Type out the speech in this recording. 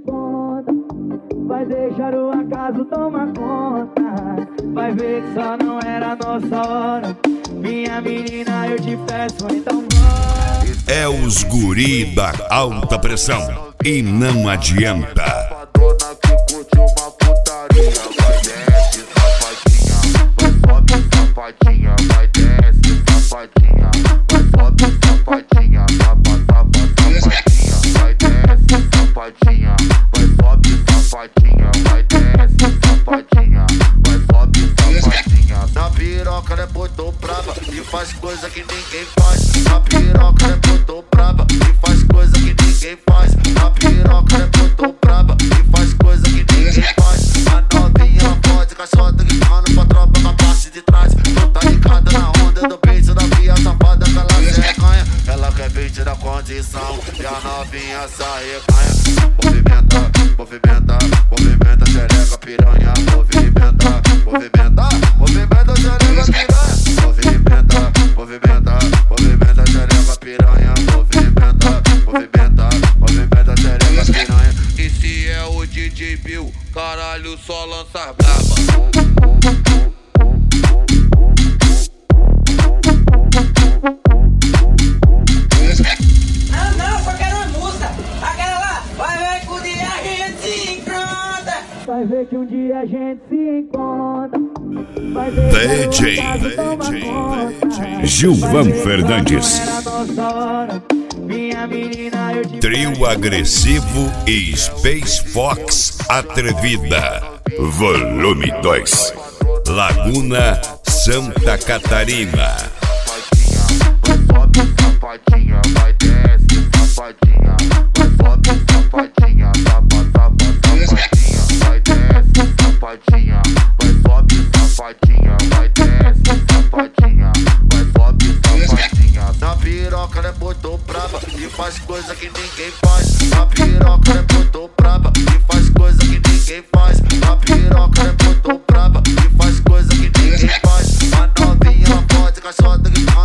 encontra, vai deixar o acaso tomar conta. Vai ver que só não era nossa hora. Minha menina, eu te peço, então bora. É os guri da alta pressão e não adianta. Vai desce, safadinha, vai sobe, safadinha, safadinha, vai desce, safadinha, vai sobe, safadinha, vai desce, safadinha, vai sobe, safadinha. Na piroca ela é muito braba e faz coisa que ninguém faz. Na piroca ela é muito braba e faz coisa que ninguém faz. Na piroca ela é muito braba e faz coisa que ninguém faz. A novinha ela pode caixota gritando pra tropa na parte de trás. Na onda do peito da via safada que ela se recanha. Ela quer beat da condição e a novinha se arreganha. Movimenta, movimenta, movimenta, xereca piranha. Movimenta, movimenta, movimenta, xereca piranha. Movimenta, movimenta, movimenta, xereca piranha. Movimenta, movimenta, movimenta, xereca piranha. E se é o DJ Bill, caralho, só lança braba. Vai ver que um dia a gente se encontra. Vai ver DJ Gilvan Fernandes. Trio agressivo e Space Fox atrevida. Volume 2. Laguna, Santa Catarina. Vai sobe, safadinha, vai desce, safadinha, vai sobe, safadinha, safadinha, vai sobe, safadinha, vai desce, safadinha, vai sobe, safadinha. Na piroca ela é muito braba e faz coisa que ninguém faz. Na piroca ela é muito braba e faz coisa que ninguém faz. Na piroca ela é muito braba e faz coisa que ninguém faz. A novinha ela pode caixota